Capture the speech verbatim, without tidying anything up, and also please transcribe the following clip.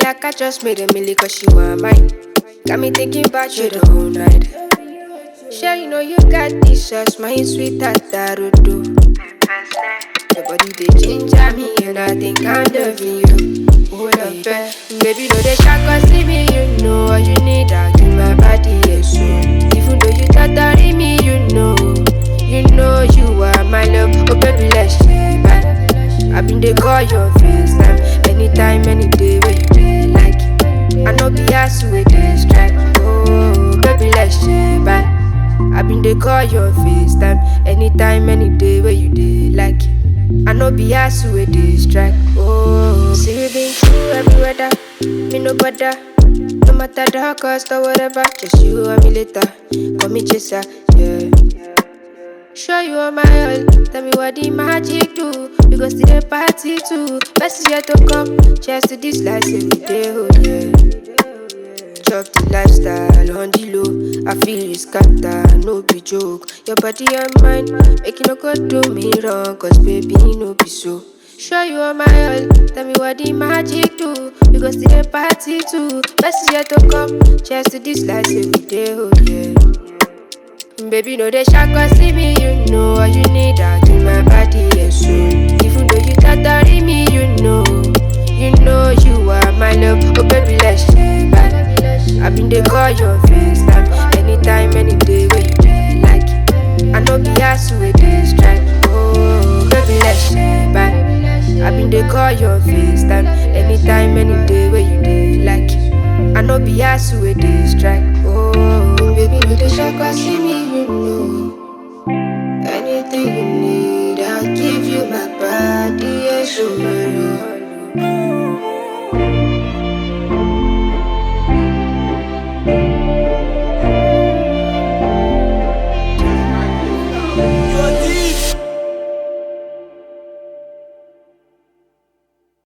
like I just made a milli cause you are mine. Got me thinking about you the whole night. Sure, you know you got this sauce, my sweet tatarudo. Your body they ginger me and I think I'm loving you. Oh, love it. Baby, no they can't see me, you know all you need. I give my body a soul. Even though you tattering me, you know, you know you are my love. Oh baby, let's share back. I've been they call your FaceTime anytime, any day where you dey like it. I know be ass with this track. Oh baby, let's share back. I've been they call your FaceTime anytime, any day where you dey like it. I know be ass with this track. Oh, see we been through every weather. Me no bother. No matter the cost or whatever. Just you and me later. Call me chaser, yeah. Show you all my all. Tell me what the magic do. We go still a party too. Best is yet to come. Cheers to this life every day, oh yeah. Chop the lifestyle on the low. I feel it's scatter, no be joke. Your body and mind, make you no go do me wrong. Cause baby, no be so. Show you all my all. Tell me what the magic do. We go still a party too. Best is yet to come. Cheers to this life every day, oh yeah. Baby, no they shan't cause see me, you know all you need. I give my body a soul. Even though you tattering me, you know, you know you are my love. Oh baby, let's share back. I've been they call your FaceTime anytime, any day where you dey like it. I know be ass with this track. Oh baby, let's share back. I've been they call your FaceTime anytime, any day where you dey like it. I know be ass with this track. Oh baby, no they shock see me, you know.